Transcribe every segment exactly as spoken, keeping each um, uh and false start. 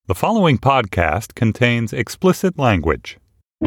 The following podcast contains explicit language.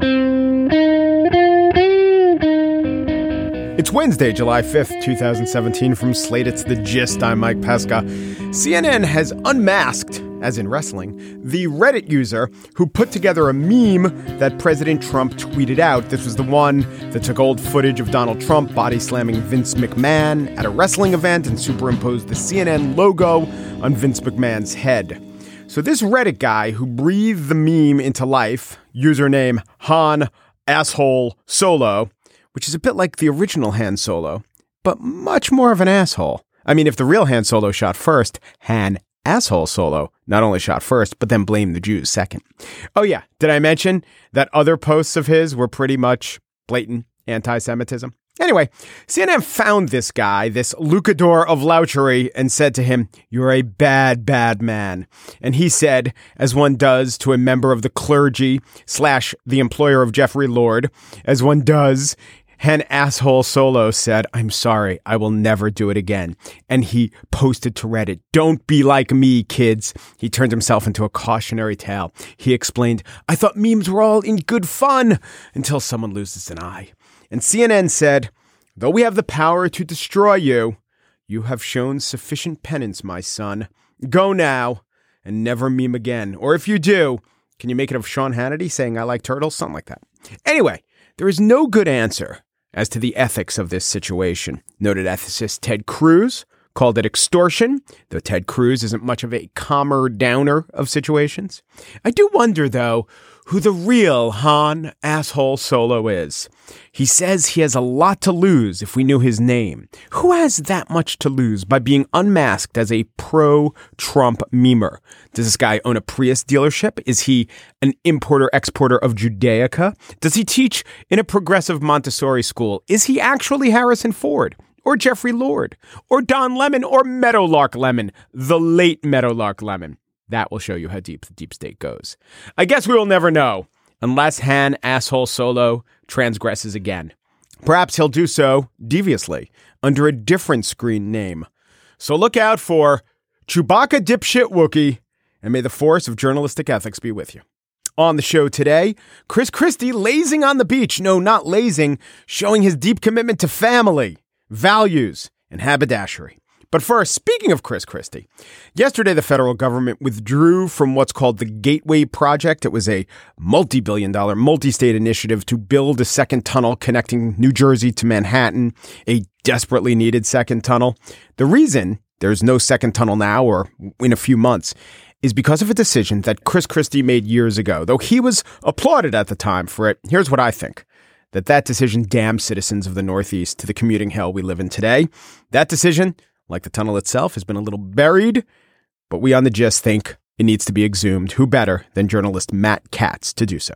It's Wednesday, July fifth, twenty seventeen. From Slate, it's The Gist. I'm Mike Pesca. C N N has unmasked, as in wrestling, the Reddit user who put together a meme that President Trump tweeted out. This was the one that took old footage of Donald Trump body slamming Vince McMahon at a wrestling event and superimposed the C N N logo on Vince McMahon's head. So this Reddit guy who breathed the meme into life, username Han Asshole Solo, which is a bit like the original Han Solo, but much more of an asshole. I mean, if the real Han Solo shot first, Han Asshole Solo not only shot first, but then blamed the Jews second. Oh yeah, did I mention that other posts of his were pretty much blatant anti-Semitism? Anyway, C N N found this guy, this lucador of louchery, and said to him, "You're a bad, bad man." And he said, as one does to a member of the clergy slash the employer of Jeffrey Lord, as one does, Han Asshole Solo said, "I'm sorry, I will never do it again." And he posted to Reddit, "Don't be like me, kids." He turned himself into a cautionary tale. He explained, "I thought memes were all in good fun until someone loses an eye." And C N N said, "Though we have the power to destroy you, you have shown sufficient penance, my son. Go now and never meme again. Or if you do, can you make it of Sean Hannity saying I like turtles?" Something like that. Anyway, there is no good answer as to the ethics of this situation. Noted ethicist Ted Cruz called it extortion, though Ted Cruz isn't much of a calmer downer of situations. I do wonder, though, who the real Han Asshole Solo is. He says he has a lot to lose if we knew his name. Who has that much to lose by being unmasked as a pro-Trump memer? Does this guy own a Prius dealership? Is he an importer-exporter of Judaica? Does he teach in a progressive Montessori school? Is he actually Harrison Ford? Or Jeffrey Lord? Or Don Lemon? Or Meadowlark Lemon? The late Meadowlark Lemon? That will show you how deep the deep state goes. I guess we will never know unless Han Asshole Solo transgresses again. Perhaps he'll do so deviously under a different screen name. So look out for Chewbacca Dipshit Wookie, and may the force of journalistic ethics be with you. On the show today, Chris Christie lazing on the beach. No, not lazing, showing his deep commitment to family, values, and haberdashery. But first, speaking of Chris Christie, yesterday the federal government withdrew from what's called the Gateway Project. It was a multi-billion dollar, multi-state initiative to build a second tunnel connecting New Jersey to Manhattan, a desperately needed second tunnel. The reason there's no second tunnel now or in a few months is because of a decision that Chris Christie made years ago. Though he was applauded at the time for it, here's what I think. That that decision damned citizens of the Northeast to the commuting hell we live in today. That decision, like the tunnel itself, has been a little buried, but we on The Gist think it needs to be exhumed. Who better than journalist Matt Katz to do so?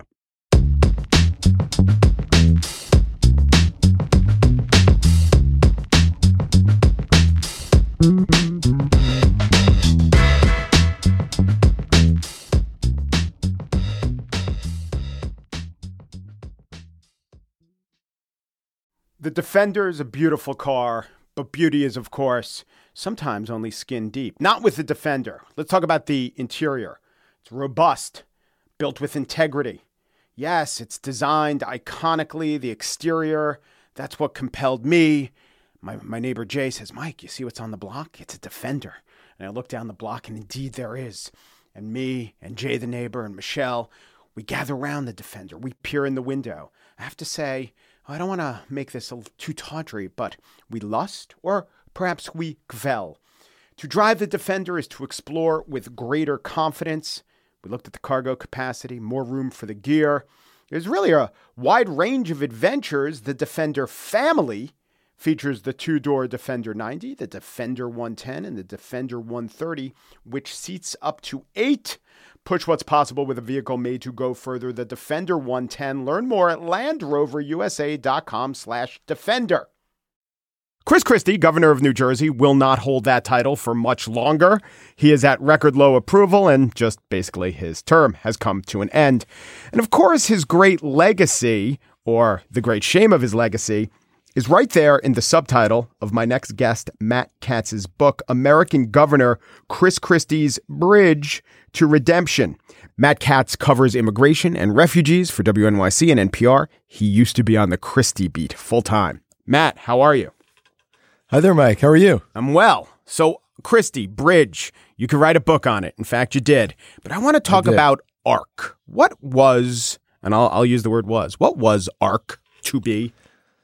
The Defender is a beautiful car. But beauty is, of course, sometimes only skin deep. Not with the Defender. Let's talk about the interior. It's robust, built with integrity. Yes, it's designed iconically. The exterior, that's what compelled me. My my neighbor Jay says, "Mike, you see what's on the block? It's a Defender." And I look down the block, and indeed there is. And me and Jay the neighbor and Michelle, we gather around the Defender. We peer in the window. I have to say, I don't want to make this a little too tawdry, but we lust, or perhaps we gvel. To drive the Defender is to explore with greater confidence. We looked at the cargo capacity, more room for the gear. There's really a wide range of adventures. The Defender family features the two-door Defender ninety, the Defender one ten, and the Defender one thirty, which seats up to eight. Push what's possible with a vehicle made to go further. The Defender one ten. Learn more at LandRoverUSA.com slash Defender. Chris Christie, governor of New Jersey, will not hold that title for much longer. He is at record low approval, and just basically his term has come to an end. And of course, his great legacy, or the great shame of his legacy, is right there in the subtitle of my next guest, Matt Katz's book, American Governor Chris Christie's Bridge to Redemption. Matt Katz covers immigration and refugees for W N Y C and N P R. He used to be on the Christie beat full time. Matt, how are you? Hi there, Mike. How are you? I'm well. So, Christie, Bridge, you could write a book on it. In fact, you did. But I want to talk about ARC. What was, and I'll, I'll use the word was, what was ARC to be?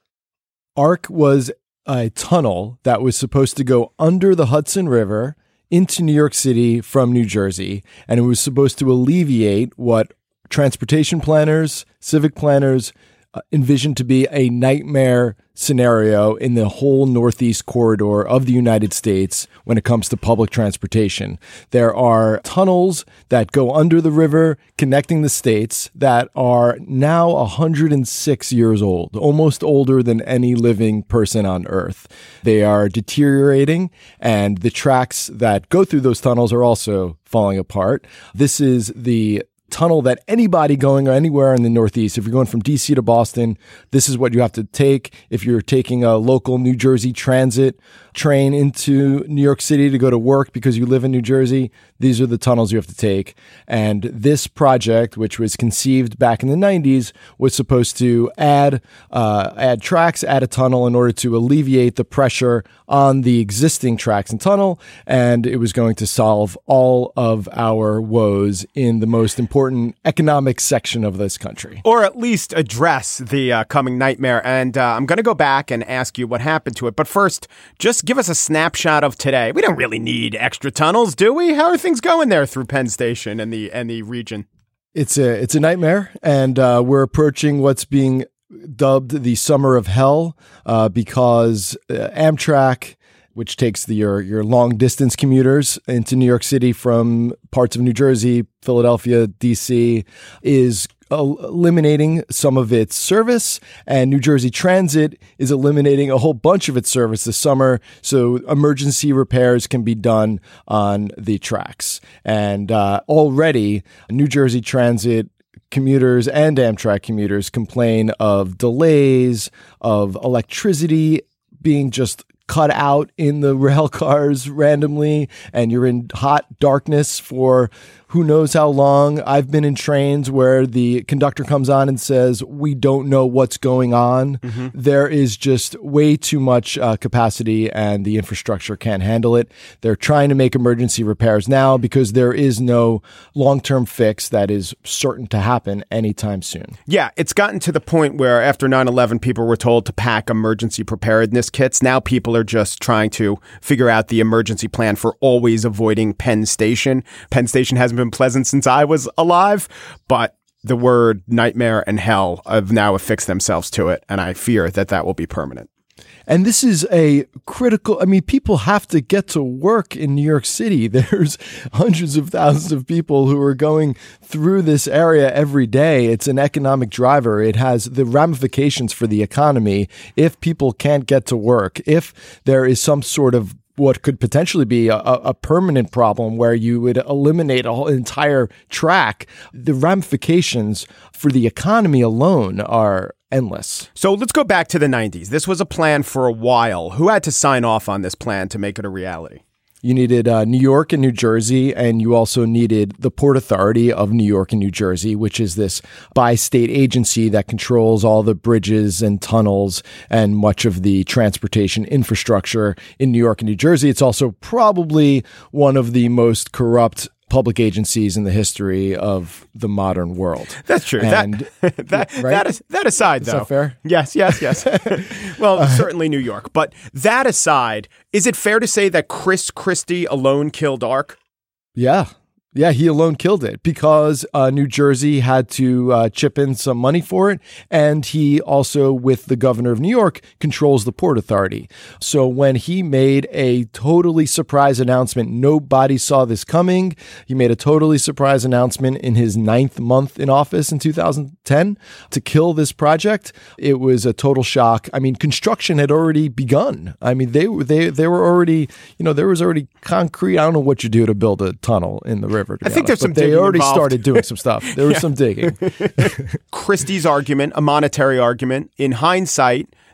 ARC was a tunnel that was supposed to go under the Hudson River into New York City from New Jersey, and it was supposed to alleviate what transportation planners, civic planners uh, envisioned to be a nightmare scenario in the whole Northeast corridor of the United States when it comes to public transportation. There are tunnels that go under the river connecting the states that are now one hundred six years old, almost older than any living person on Earth. They are deteriorating, and the tracks that go through those tunnels are also falling apart. This is the tunnel that anybody going anywhere in the Northeast, if you're going from D C to Boston, this is what you have to take. If you're taking a local New Jersey Transit train into New York City to go to work because you live in New Jersey, these are the tunnels you have to take. And this project, which was conceived back in the nineties, was supposed to add uh, add tracks, add a tunnel in order to alleviate the pressure on the existing tracks and tunnel. And it was going to solve all of our woes in the most important economic section of this country. Or at least address the uh, coming nightmare. And uh, I'm going to go back and ask you what happened to it. But first, just give us a snapshot of today. We don't really need extra tunnels, do we? How are things going there through Penn Station and the and the region? It's a it's a nightmare, and uh, we're approaching what's being dubbed the summer of hell uh, because uh, Amtrak, which takes the, your your long distance commuters into New York City from parts of New Jersey, Philadelphia, D C, is eliminating some of its service, and New Jersey Transit is eliminating a whole bunch of its service this summer, so emergency repairs can be done on the tracks. And uh, already, New Jersey Transit commuters and Amtrak commuters complain of delays, of electricity being just cut out in the rail cars randomly, and you're in hot darkness for who knows how long. I've been in trains where the conductor comes on and says, we don't know what's going on. Mm-hmm. There is just way too much uh, capacity, and the infrastructure can't handle it. They're trying to make emergency repairs now because there is no long-term fix that is certain to happen anytime soon. Yeah, it's gotten to the point where after nine eleven, people were told to pack emergency preparedness kits. Now people are just trying to figure out the emergency plan for always avoiding Penn Station. Penn Station hasn't been pleasant since I was alive, but the word nightmare and hell have now affixed themselves to it, and I fear that that will be permanent. And this is a critical, I mean, people have to get to work in New York City. There's hundreds of thousands of people who are going through this area every day. It's an economic driver. It has the ramifications for the economy. If people can't get to work, if there is some sort of what could potentially be a, a permanent problem where you would eliminate a whole entire track, the ramifications for the economy alone are endless. So let's go back to the nineties. This was a plan for a while. Who had to sign off on this plan to make it a reality? You needed uh, New York and New Jersey, and you also needed the Port Authority of New York and New Jersey, which is this bi-state agency that controls all the bridges and tunnels and much of the transportation infrastructure in New York and New Jersey. It's also probably one of the most corrupt public agencies in the history of the modern world. That's true. And, that that, right? that, is, that aside, though. Is that fair? Yes, yes, yes. Well, uh, certainly New York. But that aside, is it fair to say that Chris Christie alone killed ARC? Yeah. Yeah, he alone killed it because uh, New Jersey had to uh, chip in some money for it. And he also, with the governor of New York, controls the Port Authority. So when he made a totally surprise announcement, nobody saw this coming. He made a totally surprise announcement in his ninth month in office in two thousand ten to kill this project. It was a total shock. I mean, construction had already begun. I mean, they, they, they were already, you know, there was already concrete. I don't know what you do to build a tunnel in the river. I think there's some they digging already involved. started doing some stuff. There was yeah. some digging. Christie's argument, a monetary argument, in hindsight,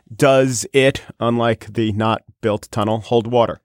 does it, unlike the not built tunnel, hold water?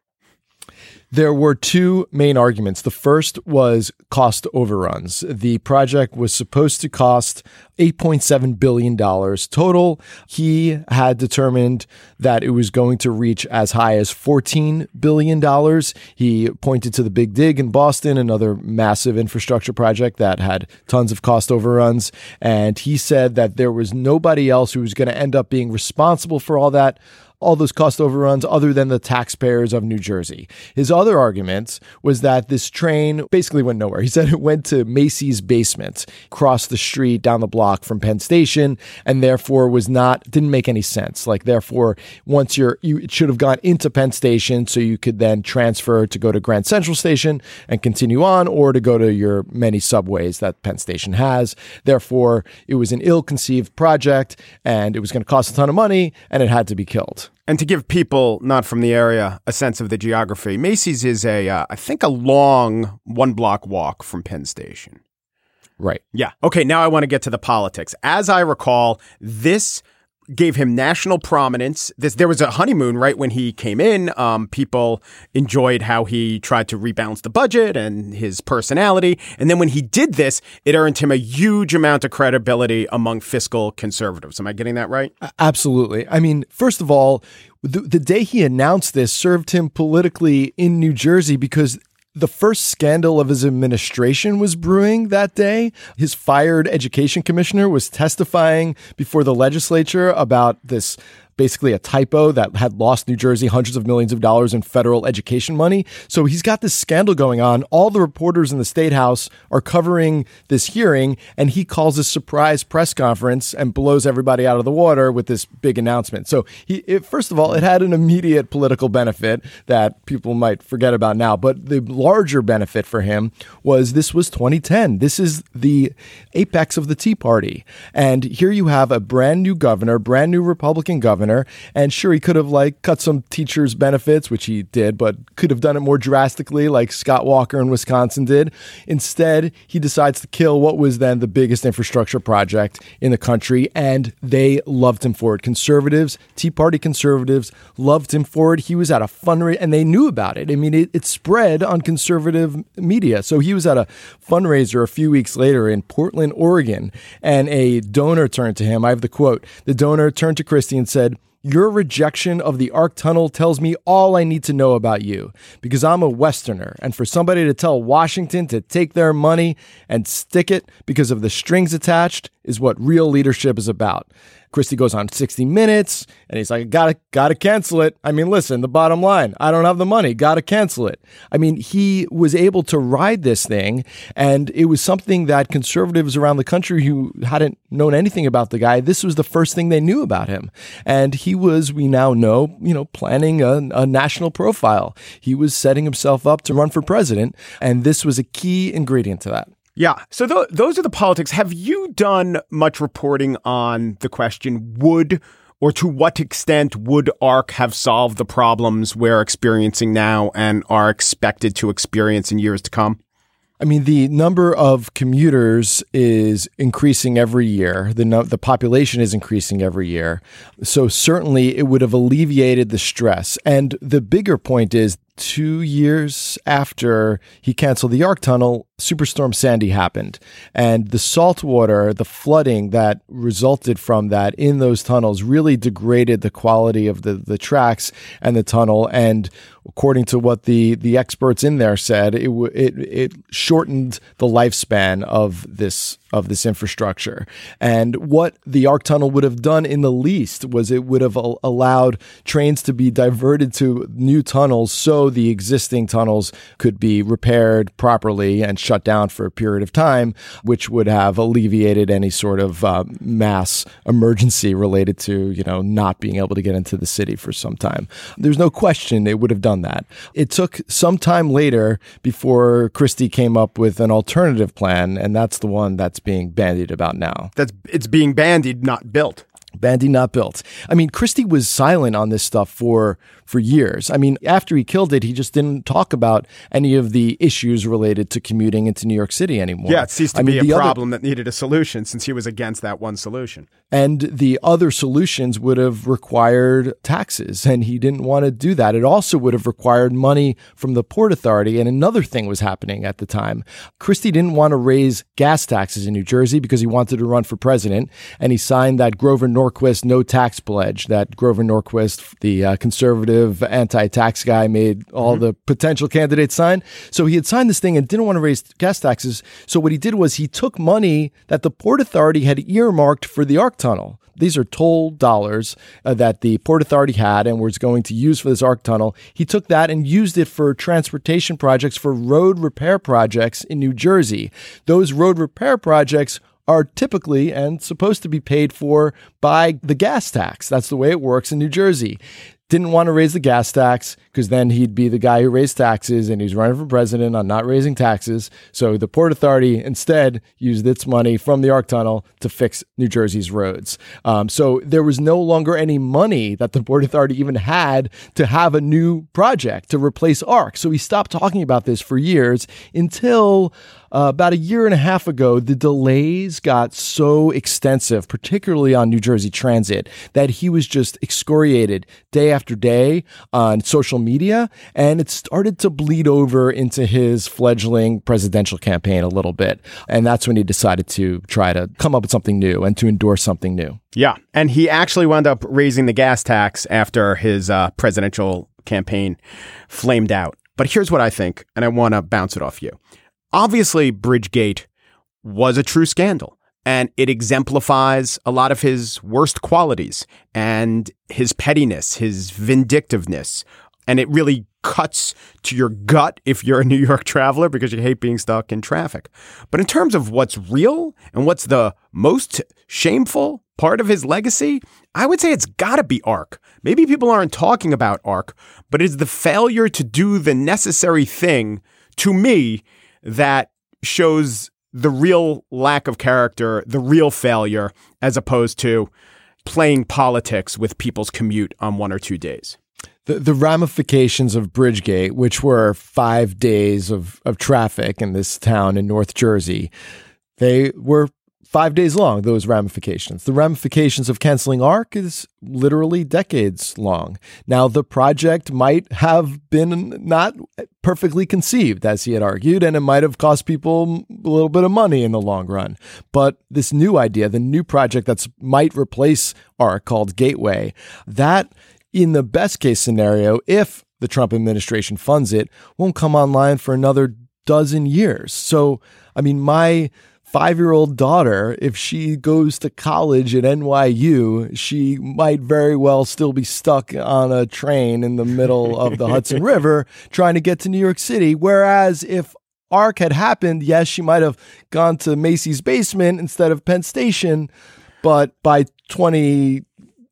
There were two main arguments. The first was cost overruns. The project was supposed to cost eight point seven billion dollars total. He had determined that it was going to reach as high as fourteen billion dollars. He pointed to the Big Dig in Boston, another massive infrastructure project that had tons of cost overruns. And he said that there was nobody else who was going to end up being responsible for all that. all those cost overruns other than the taxpayers of New Jersey. His other argument was that this train basically went nowhere. He said it went to Macy's basement, across the street, down the block from Penn Station, and therefore was not, didn't make any sense. Like, therefore, once you're, you it should have gone into Penn Station so you could then transfer to go to Grand Central Station and continue on, or to go to your many subways that Penn Station has. Therefore, it was an ill-conceived project, and it was going to cost a ton of money, and it had to be killed. And to give people not from the area a sense of the geography, Macy's is a, uh, I think, a long one-block walk from Penn Station. Right. Yeah. Okay, now I want to get to the politics. As I recall, this gave him national prominence. This, there was a honeymoon right when he came in. Um, people enjoyed how he tried to rebalance the budget and his personality. And then when he did this, it earned him a huge amount of credibility among fiscal conservatives. Am I getting that right? Absolutely. I mean, first of all, the, the day he announced this served him politically in New Jersey, because the first scandal of his administration was brewing that day. His fired education commissioner was testifying before the legislature about this, basically a typo that had lost New Jersey hundreds of millions of dollars in federal education money. So he's got this scandal going on. All the reporters in the State House are covering this hearing, and he calls a surprise press conference and blows everybody out of the water with this big announcement. So he, it, first of all, it had an immediate political benefit that people might forget about now. But the larger benefit for him was this was twenty ten. This is the apex of the Tea Party. And here you have a brand new governor, brand new Republican governor. And sure, he could have like cut some teachers' benefits, which he did, but could have done it more drastically like Scott Walker in Wisconsin did. Instead, he decides to kill what was then the biggest infrastructure project in the country, and they loved him for it. Conservatives, Tea Party conservatives loved him for it. He was at a fundraiser, and they knew about it. I mean, it, it spread on conservative media. So he was at a fundraiser a few weeks later in Portland, Oregon, and a donor turned to him. I have the quote. The donor turned to Christie and said, "Your rejection of the ARC tunnel tells me all I need to know about you, because I'm a Westerner, and for somebody to tell Washington to take their money and stick it because of the strings attached is what real leadership is about." Christie goes on sixty minutes, and he's like, gotta, gotta cancel it. I mean, listen, the bottom line, I don't have the money, gotta cancel it. I mean, he was able to ride this thing, and it was something that conservatives around the country who hadn't known anything about the guy, this was the first thing they knew about him. And he was, we now know, you know, planning a, a national profile. He was setting himself up to run for president, and this was a key ingredient to that. Yeah. So th- those are the politics. Have you done much reporting on the question, would or to what extent would ARC have solved the problems we're experiencing now and are expected to experience in years to come? I mean, the number of commuters is increasing every year. The no, the population is increasing every year. So certainly it would have alleviated the stress. And the bigger point is, two years after he canceled the ARC tunnel, Superstorm Sandy happened. And the salt water, the flooding that resulted from that in those tunnels really degraded the quality of the, the tracks and the tunnel. And according to what the, the experts in there said, it, w- it it shortened the lifespan of this of this infrastructure. And what the ARC tunnel would have done in the least was it would have al- allowed trains to be diverted to new tunnels so the existing tunnels could be repaired properly and shut down for a period of time, which would have alleviated any sort of uh, mass emergency related to, you know, not being able to get into the city for some time. There's no question it would have done that. It took some time later before Christie came up with an alternative plan, and that's the one that's being bandied about now. That's it's being bandied, not built. Bandy not built. I mean, Christie was silent on this stuff for for years. I mean, after he killed it, he just didn't talk about any of the issues related to commuting into New York City anymore. Yeah, it ceased to I be mean, a other, problem that needed a solution since he was against that one solution. And the other solutions would have required taxes, and he didn't want to do that. It also would have required money from the Port Authority, and another thing was happening at the time. Christie didn't want to raise gas taxes in New Jersey because he wanted to run for president, and he signed that Grover Norquist no tax pledge that Grover Norquist, the uh, conservative anti-tax guy, made all mm-hmm. the potential candidates sign. So he had signed this thing and didn't want to raise gas taxes. So what he did was he took money that the Port Authority had earmarked for the Arc Tunnel. These are toll dollars uh, that the Port Authority had and was going to use for this Arc Tunnel. He took that and used it for transportation projects, for road repair projects in New Jersey. Those road repair projects are typically and supposed to be paid for by the gas tax. That's the way it works in New Jersey. Didn't want to raise the gas tax because then he'd be the guy who raised taxes, and he's running for president on not raising taxes. So the Port Authority instead used its money from the Arc Tunnel to fix New Jersey's roads. Um, so there was no longer any money that the Port Authority even had to have a new project to replace Arc. So he stopped talking about this for years until Uh, about a year and a half ago, the delays got so extensive, particularly on New Jersey Transit, that he was just excoriated day after day on social media, and it started to bleed over into his fledgling presidential campaign a little bit. And that's when he decided to try to come up with something new and to endorse something new. Yeah, and he actually wound up raising the gas tax after his uh, presidential campaign flamed out. But here's what I think, and I want to bounce it off you. Obviously, Bridgegate was a true scandal, and it exemplifies a lot of his worst qualities and his pettiness, his vindictiveness, and it really cuts to your gut if you're a New York traveler because you hate being stuck in traffic. But in terms of what's real and what's the most shameful part of his legacy, I would say it's got to be Arc. Maybe people aren't talking about Arc, but it's the failure to do the necessary thing, to me, that shows the real lack of character, the real failure, as opposed to playing politics with people's commute on one or two days. The, the ramifications of Bridgegate, which were five days of, of traffic in this town in North Jersey, they were five days long, those ramifications. The ramifications of canceling Arc is literally decades long. Now, the project might have been not perfectly conceived, as he had argued, and it might have cost people a little bit of money in the long run. But this new idea, the new project that might replace Arc, called Gateway, that, in the best case scenario, if the Trump administration funds it, won't come online for another dozen years. So, I mean, my five-year-old daughter, if she goes to college at N Y U, she might very well still be stuck on a train in the middle of the Hudson River trying to get to New York City. Whereas if Arc had happened, yes, she might have gone to Macy's basement instead of Penn Station, but by twenty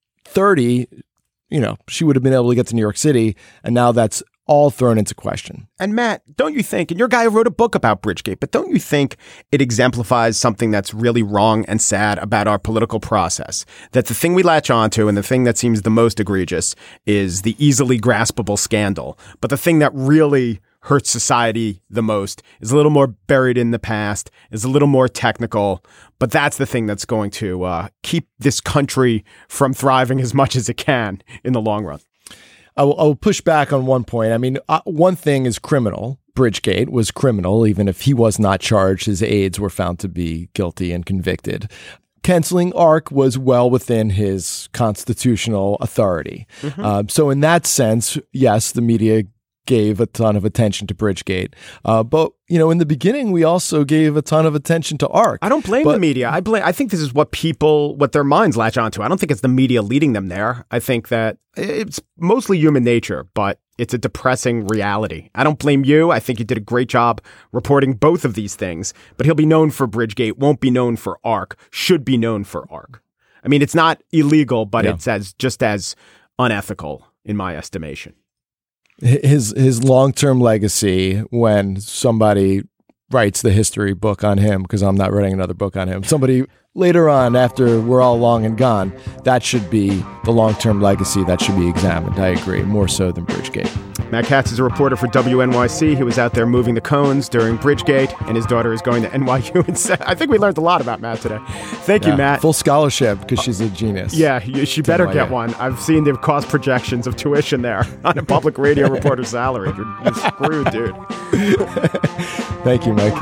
thirty, you know, she would have been able to get to New York City, and now that's all thrown into question. And Matt, don't you think, and you're a guy who wrote a book about Bridgegate, but don't you think it exemplifies something that's really wrong and sad about our political process? That the thing we latch onto and the thing that seems the most egregious is the easily graspable scandal. But the thing that really hurts society the most is a little more buried in the past, is a little more technical. But that's the thing that's going to uh, keep this country from thriving as much as it can in the long run. I will, I will push back on one point. I mean, uh, one thing is criminal. Bridgegate was criminal, even if he was not charged. His aides were found to be guilty and convicted. Canceling Arc was well within his constitutional authority. Mm-hmm. Uh, so in that sense, yes, the media gave a ton of attention to Bridgegate. Uh, but, you know, in the beginning, we also gave a ton of attention to Arc. I don't blame but, the media. I blame. I think this is what people, what their minds latch onto. I don't think it's the media leading them there. I think that it's mostly human nature, but it's a depressing reality. I don't blame you. I think you did a great job reporting both of these things, but he'll be known for Bridgegate, won't be known for Arc, should be known for Arc. I mean, it's not illegal, but yeah. it's as just as unethical in my estimation. His his long-term legacy, when somebody writes the history book on him, because I'm not writing another book on him. Somebody later on, after we're all long and gone, that should be the long-term legacy that should be examined. I agree, more so than Bridgegate. Matt Katz is a reporter for W N Y C. He was out there moving the cones during Bridgegate, and his daughter is going to N Y U. And I think we learned a lot about Matt today. Thank yeah, you, Matt. Full scholarship, because she's a genius. Yeah, she better get one. I've seen the cost projections of tuition there on a public radio reporter's salary. You're, you're screwed, dude. Thank you, Mike.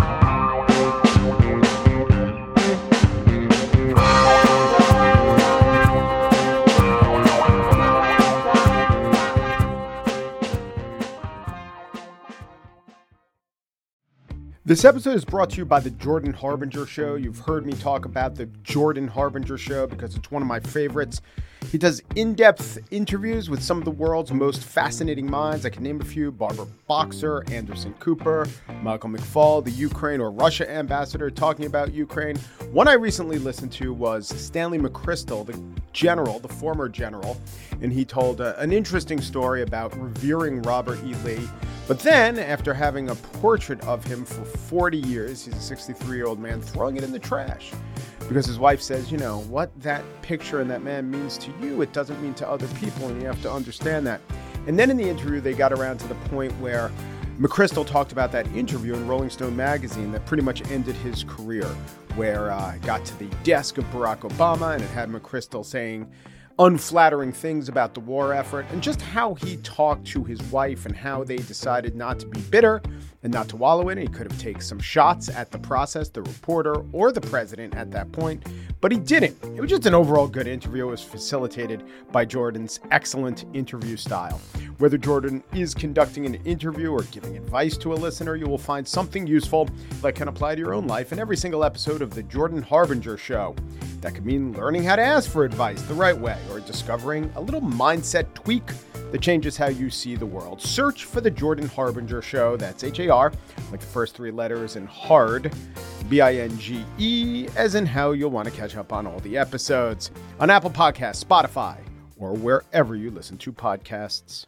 This episode is brought to you by the Jordan Harbinger Show. You've heard me talk about the Jordan Harbinger Show because it's one of my favorites. He does in-depth interviews with some of the world's most fascinating minds. I can name a few: Barbara Boxer, Anderson Cooper, Michael McFaul, the Ukraine or Russia ambassador talking about Ukraine. One I recently listened to was Stanley McChrystal, the general, the former general, and he told uh, an interesting story about revering Robert E. Lee. But then, after having a portrait of him for forty years, he's a sixty-three-year-old man, throwing it in the trash. Because his wife says, you know, what that picture and that man means to you, it doesn't mean to other people, and you have to understand that. And then in the interview, they got around to the point where McChrystal talked about that interview in Rolling Stone magazine that pretty much ended his career, where uh, it got to the desk of Barack Obama, and it had McChrystal saying unflattering things about the war effort, and just how he talked to his wife and how they decided not to be bitter and not to wallow in it. He could have taken some shots at the process, the reporter, or the president at that point, but he didn't. It was just an overall good interview. It was facilitated by Jordan's excellent interview style. Whether Jordan is conducting an interview or giving advice to a listener, you will find something useful that can apply to your own life in every single episode of the Jordan Harbinger Show. That could mean learning how to ask for advice the right way, or discovering a little mindset tweak that changes how you see the world. Search for the Jordan Harbinger Show. That's H A R, like the first three letters, and hard, B I N G E, as in how you'll want to catch up on all the episodes on Apple Podcasts, Spotify, or wherever you listen to podcasts.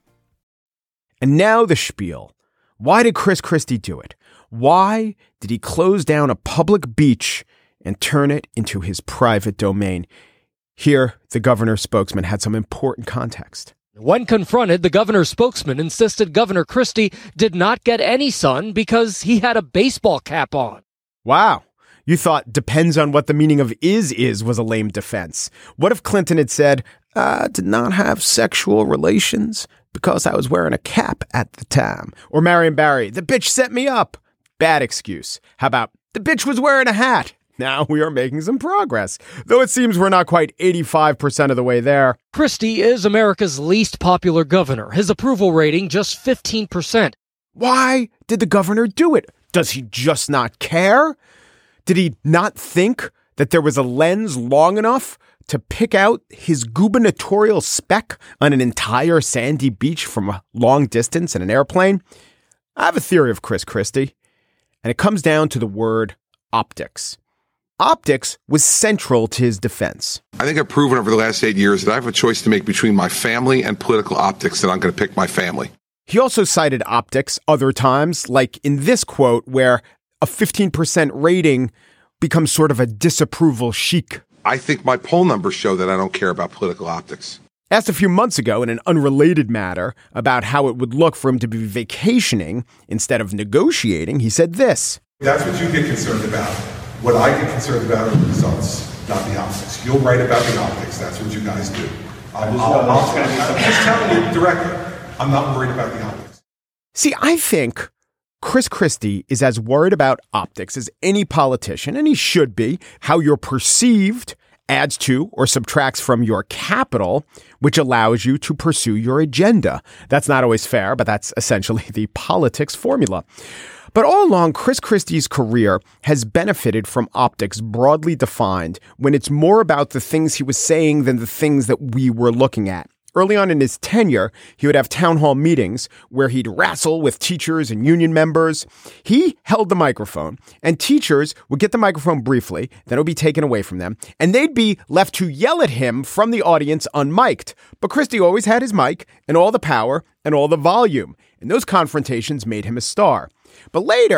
And now the spiel. Why did Chris Christie do it? Why did he close down a public beach and turn it into his private domain? Here, the governor's spokesman had some important context. When confronted, the governor's spokesman insisted Governor Christie did not get any sun because he had a baseball cap on. Wow. You thought depends on what the meaning of is is was a lame defense. What if Clinton had said, I did not have sexual relations because I was wearing a cap at the time? Or Marion Barry, the bitch set me up. Bad excuse. How about the bitch was wearing a hat? Now we are making some progress, though it seems we're not quite eighty-five percent of the way there. Christie is America's least popular governor. His approval rating just fifteen percent. Why did the governor do it? Does he just not care? Did he not think that there was a lens long enough to pick out his gubernatorial speck on an entire sandy beach from a long distance in an airplane? I have a theory of Chris Christie, and it comes down to the word optics. Optics was central to his defense. I think I've proven over the last eight years that I have a choice to make between my family and political optics, and I'm going to pick my family. He also cited optics other times, like in this quote, where a fifteen percent rating becomes sort of a disapproval chic. I think my poll numbers show that I don't care about political optics. Asked a few months ago in an unrelated matter about how it would look for him to be vacationing instead of negotiating, he said this. That's what you get concerned about. What I get concerned about are the results, not the optics. You'll write about the optics. That's what you guys do. I'm, I'll, I'll, I'm just telling you directly, I'm not worried about the optics. See, I think Chris Christie is as worried about optics as any politician, and he should be. How you're perceived adds to or subtracts from your capital, which allows you to pursue your agenda. That's not always fair, but that's essentially the politics formula. But all along, Chris Christie's career has benefited from optics broadly defined when it's more about the things he was saying than the things that we were looking at. Early on in his tenure, he would have town hall meetings where he'd wrestle with teachers and union members. He held the microphone, and teachers would get the microphone briefly, then it would be taken away from them, and they'd be left to yell at him from the audience unmiked. But Christie always had his mic and all the power and all the volume, and those confrontations made him a star. But later,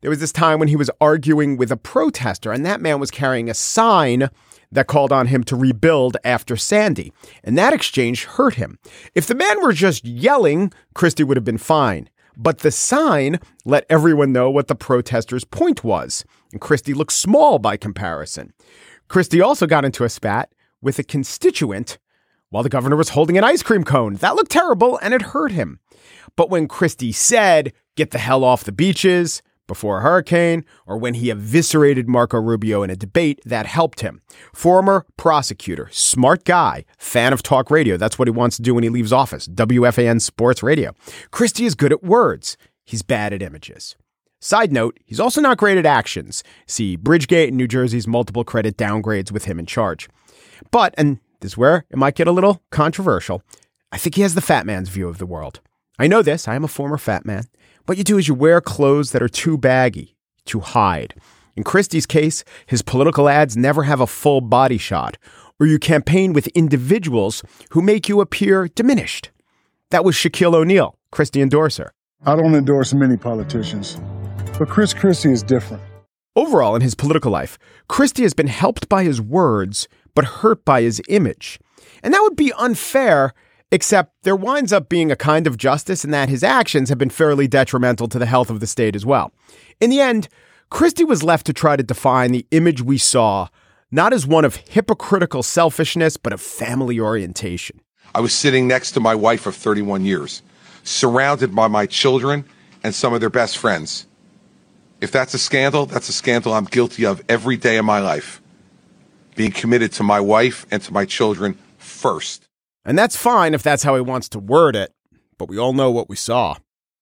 There was this time when he was arguing with a protester, and that man was carrying a sign that called on him to rebuild after Sandy. And that exchange hurt him. If the man were just yelling, Christie would have been fine. But the sign let everyone know what the protester's point was. And Christie looked small by comparison. Christie also got into a spat with a constituent while the governor was holding an ice cream cone. That looked terrible and it hurt him. But when Christie said, "Get the hell off the beaches," before a hurricane, or when he eviscerated Marco Rubio in a debate, that helped him. Former prosecutor, smart guy, fan of talk radio. That's what he wants to do when he leaves office. W F A N Sports Radio. Christie is good at words. He's bad at images. Side note, he's also not great at actions. See Bridgegate and New Jersey's multiple credit downgrades with him in charge. But, and this is where it might get a little controversial, I think he has the fat man's view of the world. I know this. I am a former fat man. What you do is you wear clothes that are too baggy to hide. In Christie's case, his political ads never have a full body shot, or you campaign with individuals who make you appear diminished. That was Shaquille O'Neal, Christie endorser. I don't endorse many politicians, but Chris Christie is different. Overall, in his political life, Christie has been helped by his words, but hurt by his image. And that would be unfair, except there winds up being a kind of justice in that his actions have been fairly detrimental to the health of the state as well. In the end, Christie was left to try to define the image we saw, not as one of hypocritical selfishness, but of family orientation. I was sitting next to my wife of thirty-one years, surrounded by my children and some of their best friends. If that's a scandal, that's a scandal I'm guilty of every day of my life. Being committed to my wife and to my children first. And that's fine if that's how he wants to word it, but we all know what we saw.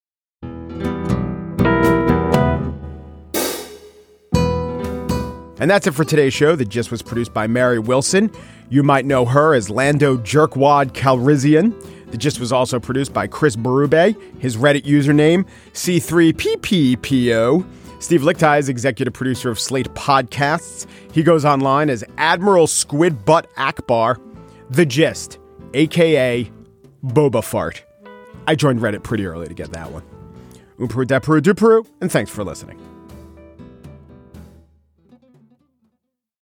And that's it for today's show. The Gist was produced by Mary Wilson. You might know her as Lando Jerkwad Calrissian. The Gist was also produced by Chris Berube. His Reddit username, C three P P P O. Steve Lichtai is executive producer of Slate Podcasts. He goes online as Admiral Squid Butt Akbar. The Gist, a k a. Boba Fart. I joined Reddit pretty early to get that one. Umperu, Deperu, Duperu, and thanks for listening.